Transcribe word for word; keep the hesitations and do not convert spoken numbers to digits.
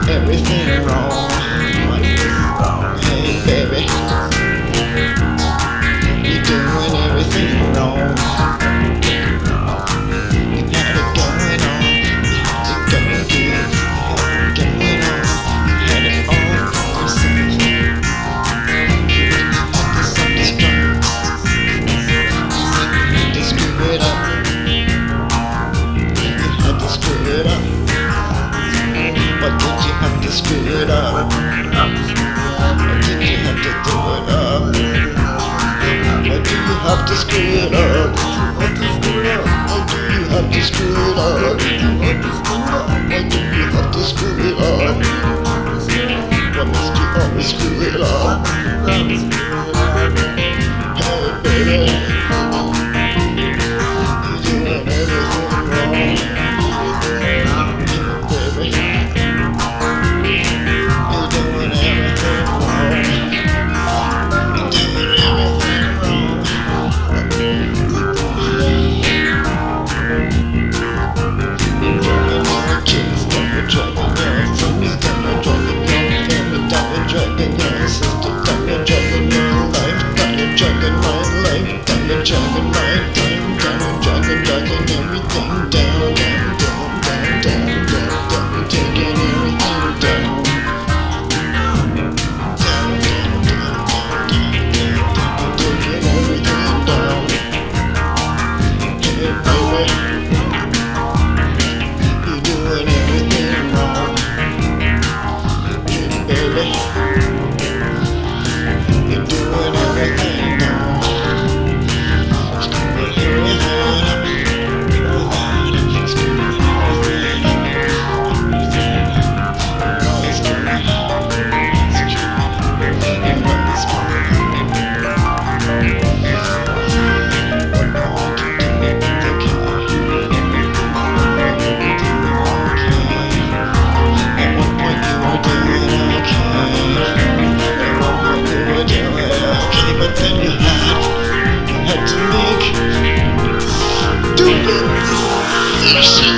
everything wrong. Hey baby, you're doing everything wrong. You had it going on, you had it going good, you had it going on, you had it all for yourself. You had to self-destruct, you had to screw it up, you had to screw it up. Why did you have to screw it up? Why did you have to do it up? Why do you have to screw it up? Why do you have to screw it up? Why do you have to screw it up? Why must you always screw it up? Hey baby, you're doing everything wrong. Dragging my time down, dragging, dragging everything down, down, down, down, down, down, down, taking everything down. Down, down, down, down, down, down, taking everything down. Hey baby, you're doing everything wrong. Hey baby, you're doing everything wrong. But then you had, you had to make stupid decisions.